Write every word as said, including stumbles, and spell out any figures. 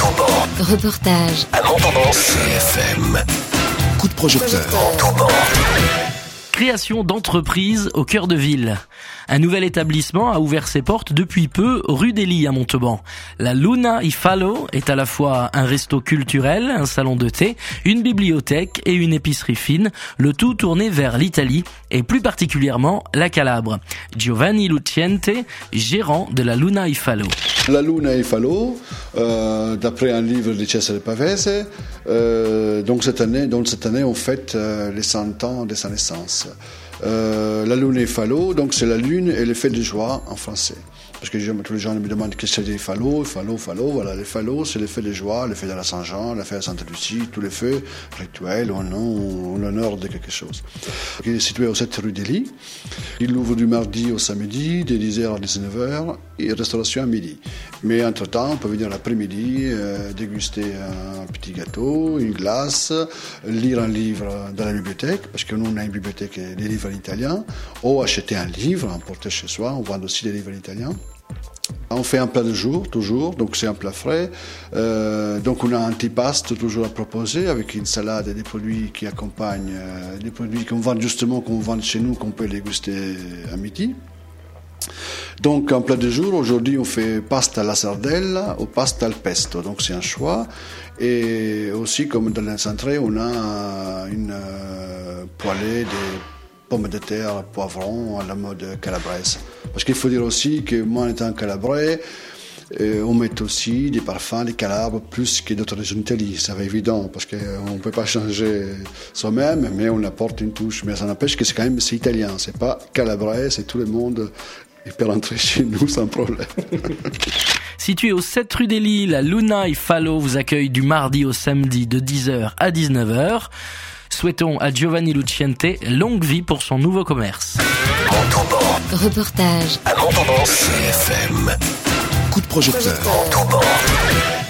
Montauban. Reportage À Montauban. C F M. Coup de projecteur. Montauban. Création d'entreprise au cœur de ville. Un nouvel établissement a ouvert ses portes depuis peu rue des Lys à Montauban. La Luna i Fallo est à la fois un resto culturel, un salon de thé, une bibliothèque et une épicerie fine, le tout tourné vers l'Italie et plus particulièrement la Calabre. Giovanni Lucente, gérant de la Luna i Fallo. La Luna i Fallo, euh, d'après un livre de Cesare Pavese, euh, donc cette année, donc cette année on fête euh, les cent ans de sa naissance. Euh, la Luna i Fallo, donc c'est la lune et l'effet de joie en français. Parce que tous les gens me demandent qu'est-ce que c'est des Fallo, Fallo, Fallo. Voilà, les Fallo, c'est l'effet de joie, l'effet de la Saint-Jean, l'effet de Sainte Lucie, tous les feux rituels en nom, en l'honneur de quelque chose. Il est situé au sept rue des Lys. Il ouvre du mardi au samedi, de dix heures à dix-neuf heures, et restauration à midi. Mais entre-temps, on peut venir l'après-midi, euh, déguster un petit gâteau, une glace, lire un livre dans la bibliothèque, parce que nous, on a une bibliothèque et des livres en italien, ou acheter un livre, emporter chez soi, on vend aussi des livres en italien. On fait un plat de jour, toujours, donc c'est un plat frais. Euh, donc on a un antipasto toujours à proposer avec une salade et des produits qui accompagnent, euh, des produits qu'on vend justement, qu'on vend chez nous, qu'on peut déguster à midi. Donc un plat de jour, aujourd'hui on fait pasta alla sardella ou pasta al pesto, donc c'est un choix. Et aussi comme dans les entrées, on a une euh, poêlée de pommes de terre, poivrons à la mode calabraise. Parce qu'il faut dire aussi que moi, en étant calabrais, euh, on met aussi des parfums, des calabres, plus que d'autres régions d'Italie. Ça va évident, parce qu'on ne peut pas changer soi-même, mais on apporte une touche. Mais ça n'empêche que c'est quand même c'est italien, c'est pas calabrais, c'est tout le monde. Il peut rentrer chez nous sans problème. Située au sept rue des Lys, la Luna i Fallo vous accueille du mardi au samedi de dix heures à dix-neuf heures. Souhaitons à Giovanni Lucente longue vie pour son nouveau commerce. Montauban. Reportage À Montauban. C F M. Coup de projecteur. Montauban.